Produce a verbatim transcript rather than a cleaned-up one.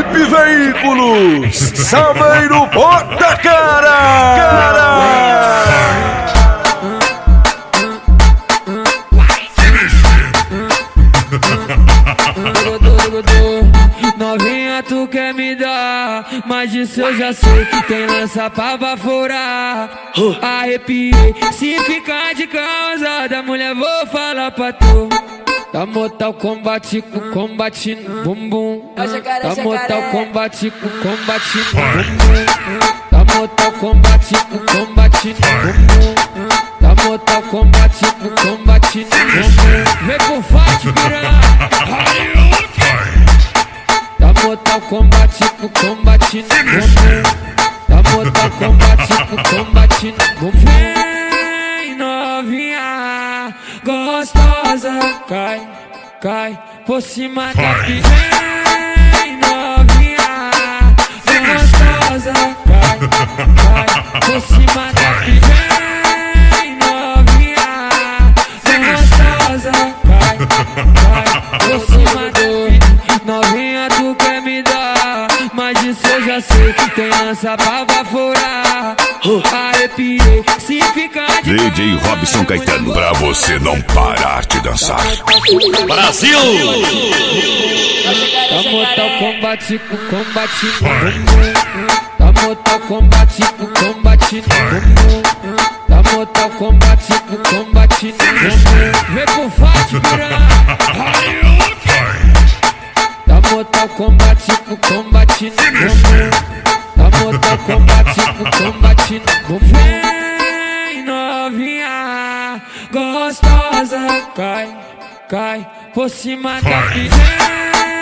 Hype Veículos, Sameiro bota cara, cara. Novinha, tu quer me dar, mas disso eu já sei. Tem lança pra baforar. Arrepiei, se ficar de causada, mulher, vou falar pra tu. Tá mortal combate com combate no bumbum. Tá mortal combate com combate no bumbum. Tá mortal combate com combate no bumbum. Tá mortal combate com combate no bumbum. Vem com forte, piranha. Tá mortal combate com combate no bumbum. Tá mortal combate com combate no bumbum. Vem novinha gostosa, cai, cai por cima da piranha. Vem novinha gostosa, cai, cai por cima da piranha. Vem novinha gostosa, cai, cai por cima da piranha. Novinha, tu quer me dar, mas disso eu já sei. Tem lança pra baforar. Arrepiei, se ficar de D J Robson Caetano, pra você não parar de dançar. Brasil! Tá mortal combate com combate no bumbum. Tá mortal combate com combate no bumbum. Tá mortal combate com combate no bumbum. Vem com forte, piranha. Tá mortal combate com combate no bumbum. Tá mortal combate com combate no bumbum. Vem novinha gostosa, cai, cai por cima da piranha.